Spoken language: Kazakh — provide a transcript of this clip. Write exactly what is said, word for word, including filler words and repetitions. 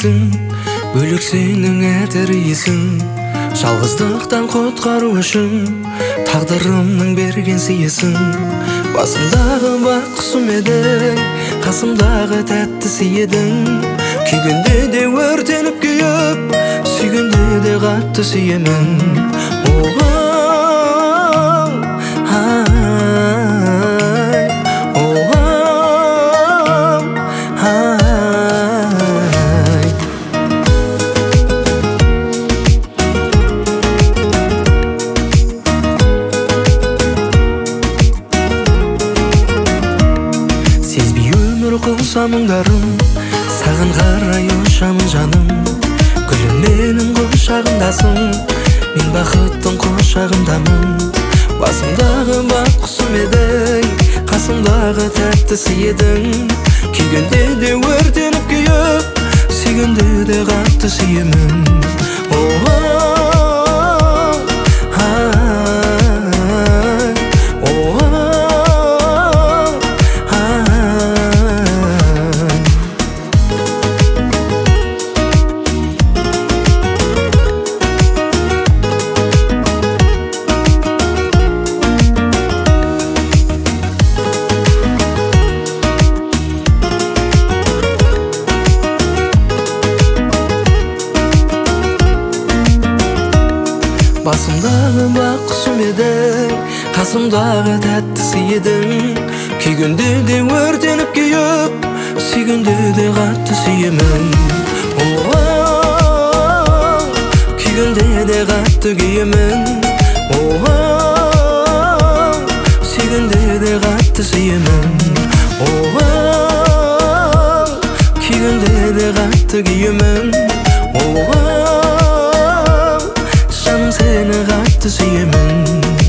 сүйесің, бөлек сенің әтір иісің. Жалғыздықтан құтқару үшін тағдырымның берген сыйысың. Басымдағы бақ құсым едің, қасымдағы тәтті сыйедың. Күйгенде де өртеніп күйіп, сүйгенде де қатты сүйемін. Құлса мұңдарым, саған қарай ұшамын жаным. Гүлім менің құшағымдасың, мен бақыттың құшағымдамын. Басымдағы бақ құсым едің, қасымдағы тәттісі едің. Күйгенде де өртеніп күйіп, сүйгенде де қатты сүйемін. Басымдағы бақ құсым едің, қасымдағы тәттісі едің. Күйгенде де өртеніп күйіп, сүйгенде де қатты сүйемін. Күйгенде де қатты күйемін. Сүйгенде де қатты сүйемін. Күйгенде де қатты күйемін. Seni қатты сүйемін.